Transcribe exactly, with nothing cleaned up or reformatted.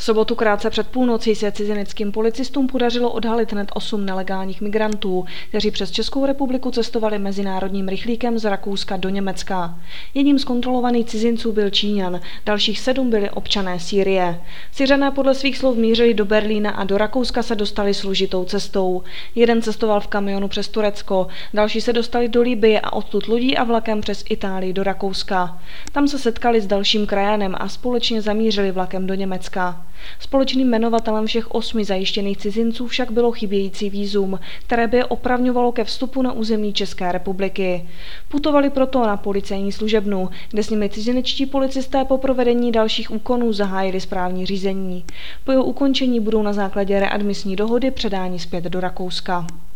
V sobotu krátce před půlnocí se cizineckým policistům podařilo odhalit hned osm nelegálních migrantů, kteří přes Českou republiku cestovali mezinárodním rychlíkem z Rakouska do Německa. Jedním z kontrolovaných cizinců byl Číňan, dalších sedm byli občané Sýrie. Syřané podle svých slov mířili do Berlína a do Rakouska se dostali složitou cestou. Jeden cestoval v kamionu přes Turecko, další se dostali do Libye a odtud lodí a vlakem přes Itálii do Rakouska. Tam se setkali s dalším krajanem a společně zamířili vlakem do Německa. Společným jmenovatelem všech osmi zajištěných cizinců však bylo chybějící vízum, které by je opravňovalo ke vstupu na území České republiky. Putovali proto na policejní služebnu, kde s nimi cizinečtí policisté po provedení dalších úkonů zahájili správní řízení. Po jeho ukončení budou na základě readmisní dohody předáni zpět do Rakouska.